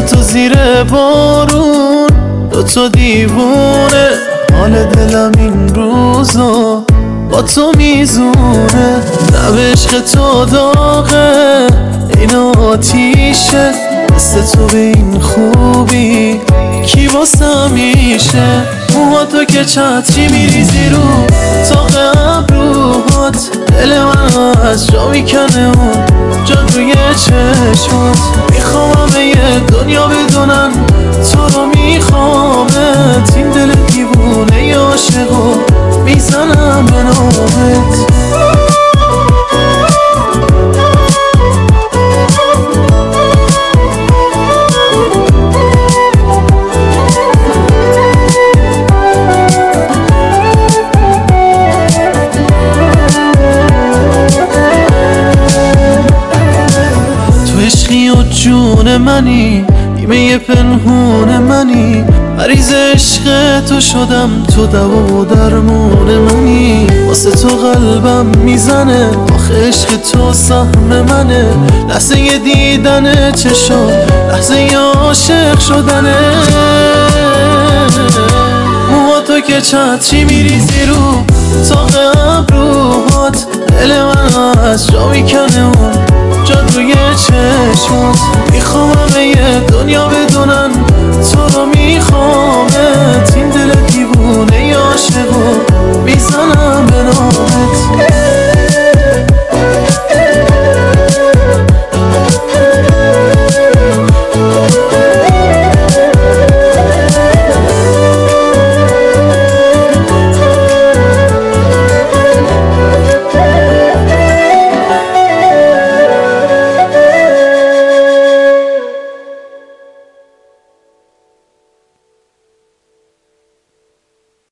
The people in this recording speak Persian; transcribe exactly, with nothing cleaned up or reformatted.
تو زیر بارون دو تا دیوونه، حال دلم این روزا با تو میزونه. لب عشق تو داغه این آتیشه، مثل تو به این خوبی کی واسه میشه. موها تو که چتری میریزی رو تاق ابروهات، دل من از جا میکنه اون جاد روی چشمات. میخوام همه یه دنیا بدونن تو رو میخوامت، این دل دیوونه عاشقو میزنم به نامت. عشقی و جون منی، نیمه پنهون منی، مریض عشق تو شدم، تو دوا و درمون منی. واسه تو قلبم میزنه، آخه عشق تو سهم منه. لحظه دیدن چشم، لحظه عاشق شدنه. موها تو که چتری میریزی رو تاق ابروهات، دل من از جا میکنه اون جاد روی چشمات. میخوام همه یه دنیا بدونن تو رو میخوام